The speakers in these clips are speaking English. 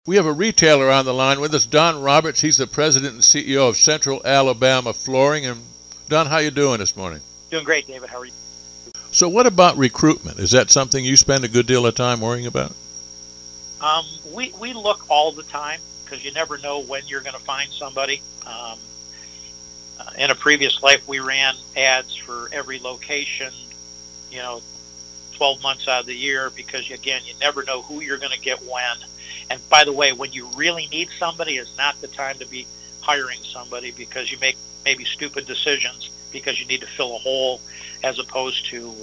We have a retailer on the line with us, Don Roberts. He's the president and CEO of Central Alabama Flooring. And Don, how you doing this morning? Doing great, David. How are you? So what about recruitment? Is that something you spend a good deal of time worrying about? We look all the time because you never know when you're going to find somebody. In a previous life, we ran ads for every location, 12 months out of the year because, again, you never know who you're going to get when. And by the way, when you really need somebody is not the time to be hiring somebody because you make maybe stupid decisions because you need to fill a hole as opposed to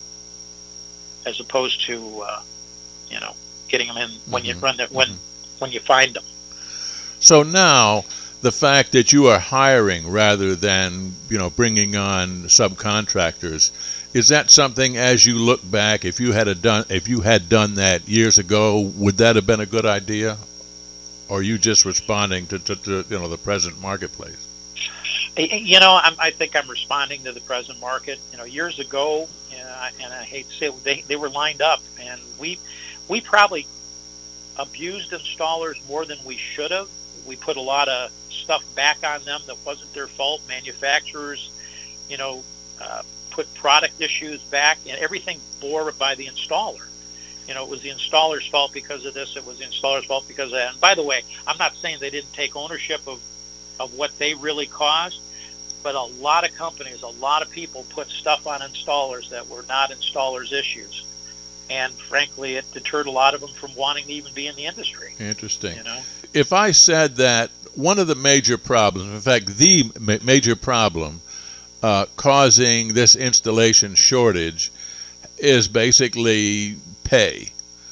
getting them in when you run that when you find them. So now the fact that you are hiring rather than bringing on subcontractors, is that something, as you look back, if you had done that years ago, would that have been a good idea, or are you just responding to the present marketplace? I think I'm responding to the present market. Years ago, and I hate to say it, they were lined up, and we probably abused installers more than we should have. We put a lot of stuff back on them that wasn't their fault. Manufacturers, put product issues back, and everything bore by the installer. It was the installer's fault because of this. It was the installer's fault because of that. And by the way, I'm not saying they didn't take ownership of what they really caused, but a lot of companies, a lot of people put stuff on installers that were not installers' issues. And frankly, it deterred a lot of them from wanting to even be in the industry. Interesting. If I said that one of the major problems, in fact, the major problem causing this installation shortage is basically pay.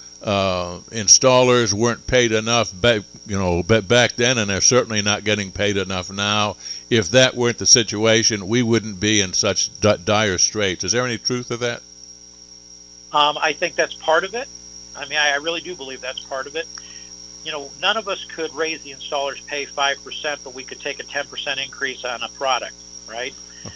Installers weren't paid enough back then, and they're certainly not getting paid enough now. If that weren't the situation, we wouldn't be in such dire straits. Is there any truth to that? I think that's part of it. I really do believe that's part of it. None of us could raise the installer's pay 5%, but we could take a 10% increase on a product, right?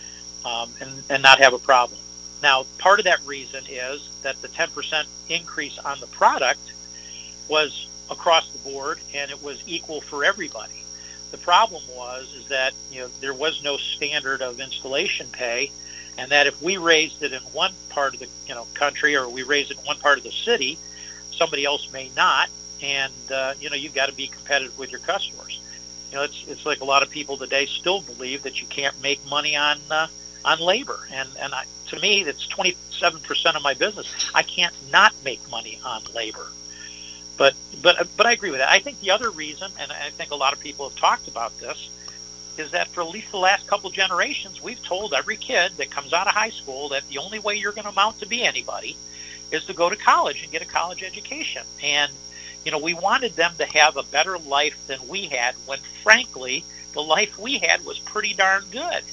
And not have a problem. Now, part of that reason is that the 10% increase on the product was across the board, and it was equal for everybody. The problem is that there was no standard of installation pay, and that if we raised it in one part of the country, or we raised it in one part of the city, somebody else may not, and you've got to be competitive with your customers. It's like a lot of people today still believe that you can't make money on labor, and to me, that's 27% of my business. I can't not make money on labor, but I agree with that. I think the other reason, and I think a lot of people have talked about this, is that for at least the last couple generations, we've told every kid that comes out of high school that the only way you're going to amount to be anybody is to go to college and get a college education. And we wanted them to have a better life than we had, when frankly the life we had was pretty darn good.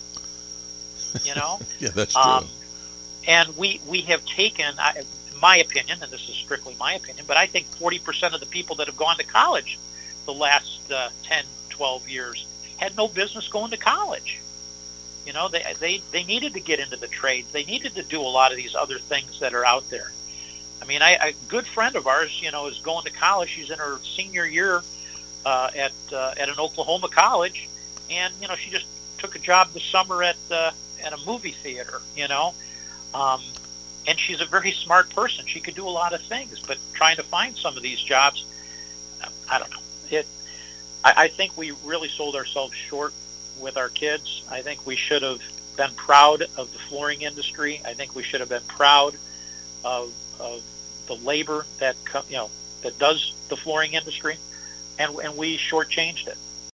Yeah, that's true. And we have taken, in my opinion, and this is strictly my opinion, but I think 40% of the people that have gone to college the last 10, 12 years had no business going to college. They needed to get into the trades. They needed to do a lot of these other things that are out there. A good friend of ours, is going to college. She's in her senior year at an Oklahoma college, and she just took a job this summer at a movie theater. And she's a very smart person. She could do a lot of things, but trying to find some of these jobs, I don't know. I think we really sold ourselves short with our kids. I think we should have been proud of the flooring industry. I think we should have been proud of the labor that does the flooring industry, and we shortchanged it.